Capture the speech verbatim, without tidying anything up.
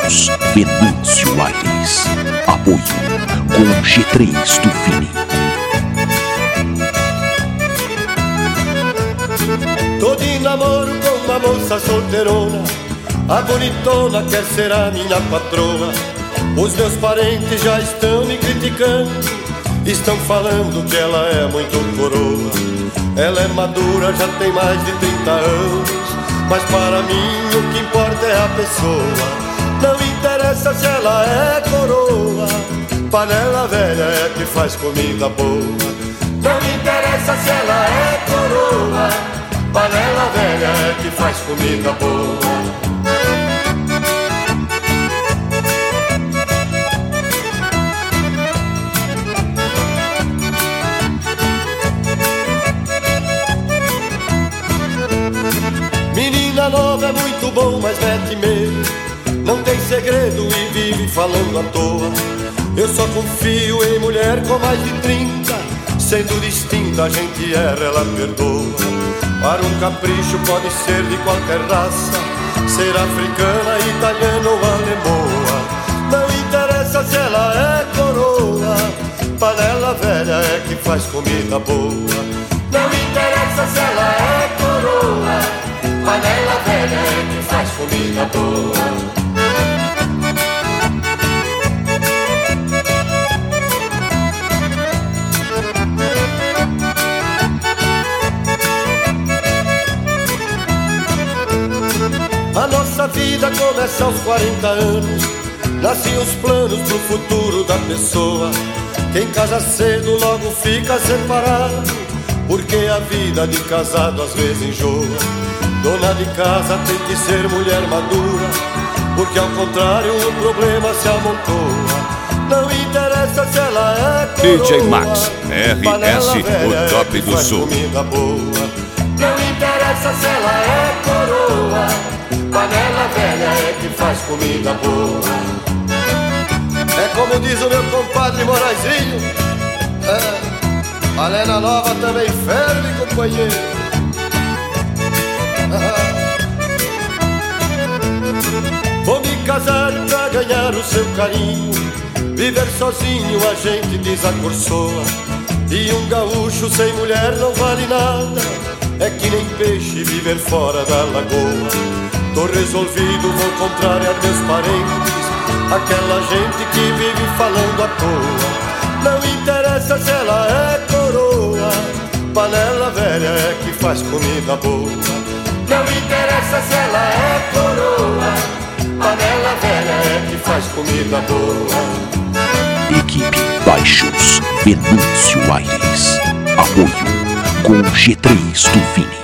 Baixos, Venâncio Aires. Apoio com G três do Vini. Tô de namoro com uma moça solteirona, a bonitona quer ser a minha patroa. Os meus parentes já estão me criticando, estão falando que ela é muito coroa. Ela é madura, já tem mais de trinta anos, mas para mim o que importa é a pessoa. Não interessa se ela é coroa, panela velha é que faz comida boa. Não interessa se ela é coroa, panela velha é que faz comida boa. Menina nova é muito bom, mas mete medo, não tem segredo e vive falando à toa. Eu só confio em mulher com mais de trinta, sendo distinta a gente erra, ela perdoa. Para um capricho pode ser de qualquer raça, ser africana, italiana ou alemoa. Não interessa se ela é coroa, panela velha é que faz comida boa. Não interessa se ela é coroa, panela velha é que faz comida boa. A nossa vida começa aos quarenta anos, nascem os planos pro futuro da pessoa. Quem casa cedo logo fica separado, porque a vida de casado às vezes enjoa. Dona de casa tem que ser mulher madura, porque ao contrário o problema se amontoa. Não interessa se ela é coroa, D J Max, R S, o top do sul. Não interessa se ela é coroa, panela velha é que faz comida boa. É como diz o meu compadre Moraizinho, é, panela nova também ferve, companheiro. Vou me casar pra ganhar o seu carinho, viver sozinho a gente desacorçoa. E um gaúcho sem mulher não vale nada, é que nem peixe viver fora da lagoa. Tô resolvido, vou contrariar meus parentes, aquela gente que vive falando à toa. Não interessa se ela é coroa, panela velha é que faz comida boa. Não interessa se ela é coroa, panela velha é que faz comida boa. Equipe Baixos, Venâncio Aires. Apoio com G três do Vini.